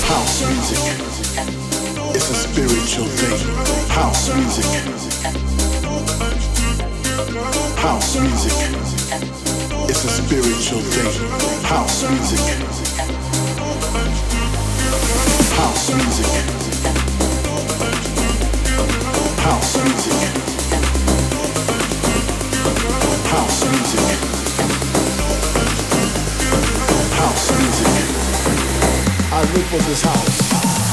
House music is a spiritual thing. House music. House music is a spiritual thing. House music. House music. House music. House music. House music. I live for this house.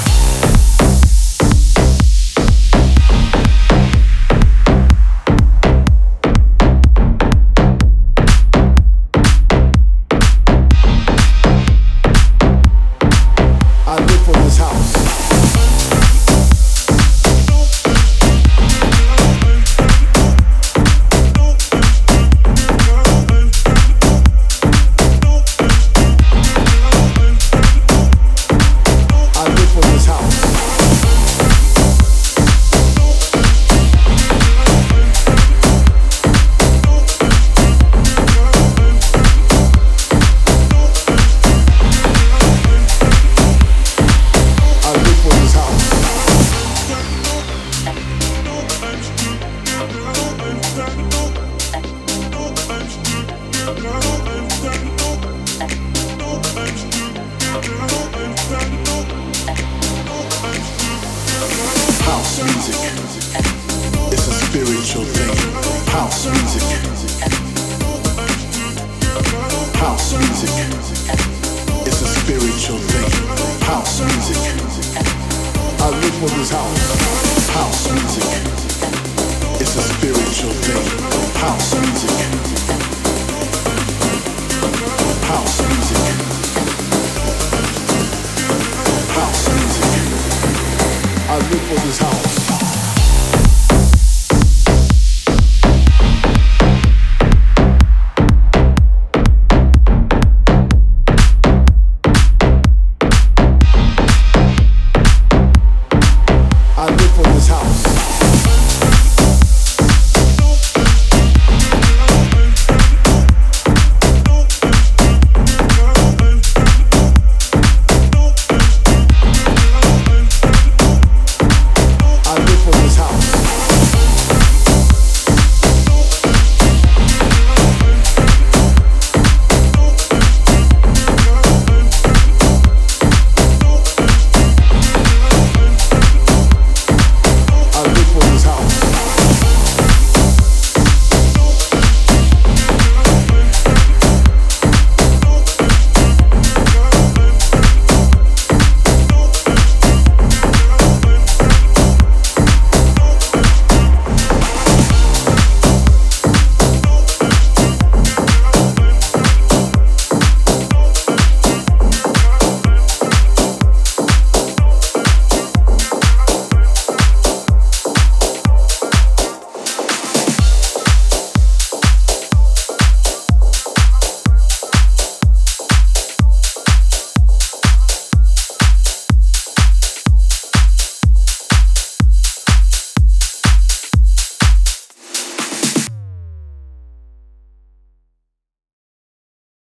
House music is a spiritual thing. House music. House music is a spiritual thing. House music. I live for this house. House music is a spiritual thing. House music. House music. House music. I live for this house.